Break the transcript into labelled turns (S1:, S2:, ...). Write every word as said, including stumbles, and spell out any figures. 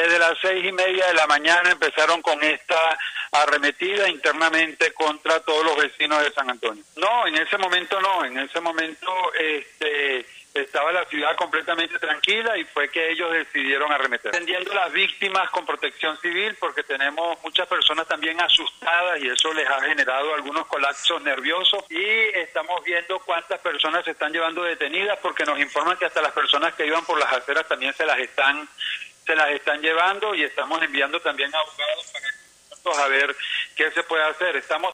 S1: Desde las seis y media de la mañana empezaron con esta arremetida internamente contra todos los vecinos de San Antonio. No, en ese momento no, en ese momento este, estaba la ciudad completamente tranquila y fue que ellos decidieron arremeter. Atendiendo a las víctimas con protección civil porque tenemos muchas personas también asustadas y eso les ha generado algunos colapsos nerviosos y estamos viendo cuántas personas se están llevando detenidas porque nos informan que hasta las personas que iban por las aceras también se las están se las están llevando y estamos enviando también a abogados para a ver qué se puede hacer. Estamos